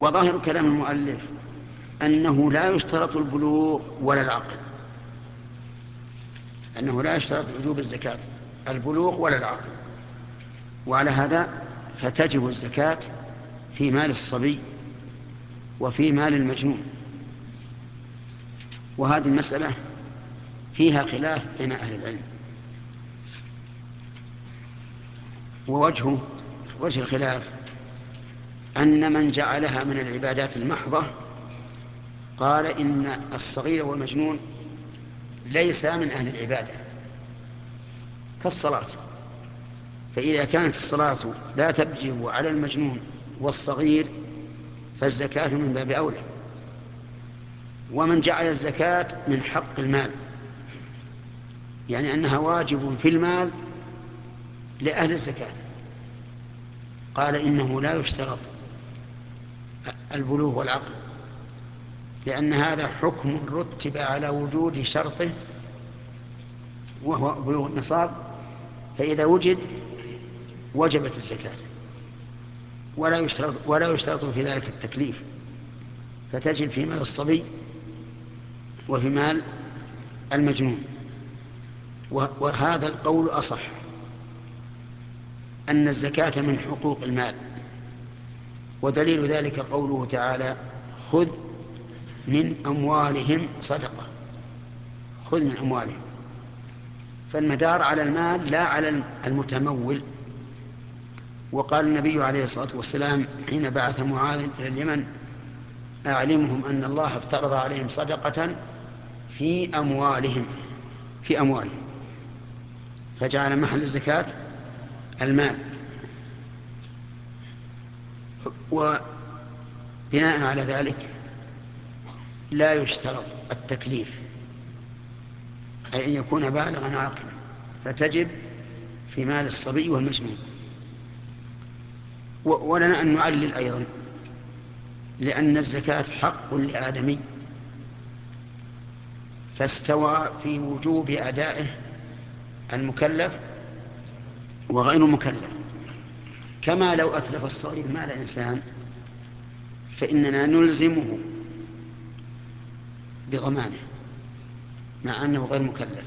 وظاهر كلام المؤلف أنه لا يشترط البلوغ ولا العقل، أنه لا يشترط وجوب الزكاة البلوغ ولا العقل. وعلى هذا فتجب الزكاة في مال الصبي وفي مال المجنون. وهذه المسألة فيها خلاف بين أهل العلم، وجه الخلاف أن من جعلها من العبادات المحضة قال إن الصغير والمجنون ليس من أهل العبادة كالصلاة، فإذا كانت الصلاة لا تجب على المجنون والصغير فالزكاة من باب أولى. ومن جعل الزكاة من حق المال، يعني أنها واجب في المال لأهل الزكاة، قال إنه لا يشترط البلوغ والعقل، لأن هذا حكم رتب على وجود شرطه وهو بلوغ النصاب، فإذا وجد وجبت الزكاة، ولا يشترط في ذلك التكليف، فتجب في مال الصبي وفي مال المجنون. وهذا القول أصح، أن الزكاة من حقوق المال، ودليل ذلك قوله تعالى: خذ من أموالهم صدقة. خذ من أموالهم، فالمدار على المال لا على المتمول. وقال النبي عليه الصلاة والسلام حين بعث معاذ إلى اليمن: أعلمهم أن الله افترض عليهم صدقة في أموالهم، في أموالهم، فجعل محل الزكاة المال. وبناء على ذلك لا يشترط التكليف، أي أن يكون بالغا عاقلا، فتجب في مال الصبي والمجنون. ولنا أن نعلل أيضا، لأن الزكاة حق لآدمي، فاستوى في وجوب أدائه المكلف وغير المكلف. كما لو أتلف الصغير مال إنسان فإننا نلزمه بضمانه مع أنه غير مكلف.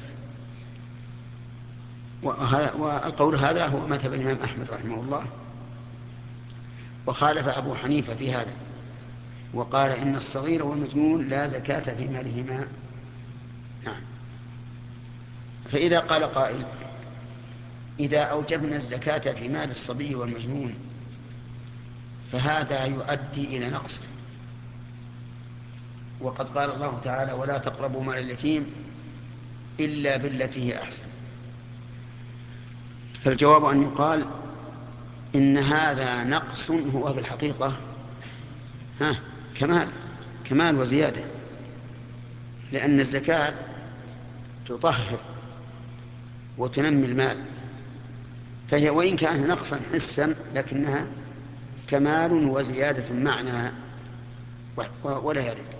والقول هذا هو مذهب الإمام أحمد رحمه الله، وخالف أبو حنيفة في هذا، وقال إن الصغير والمجنون لا زكاة في مالهما. نعم. فإذا قال قائل: إذا أوجبنا الزكاة في مال الصبي والمجنون فهذا يؤدي إلى نقص، وقد قال الله تعالى: ولا تقربوا مال اليتيم إلا بالتي هي أحسن. فالجواب أن يقال إن هذا نقص هو في الحقيقة كمال وزيادة، لأن الزكاة تطهر وتنمي المال، فهي وإن كانت نقصا حسا لكنها كمال وزيادة معنى ولا يرد.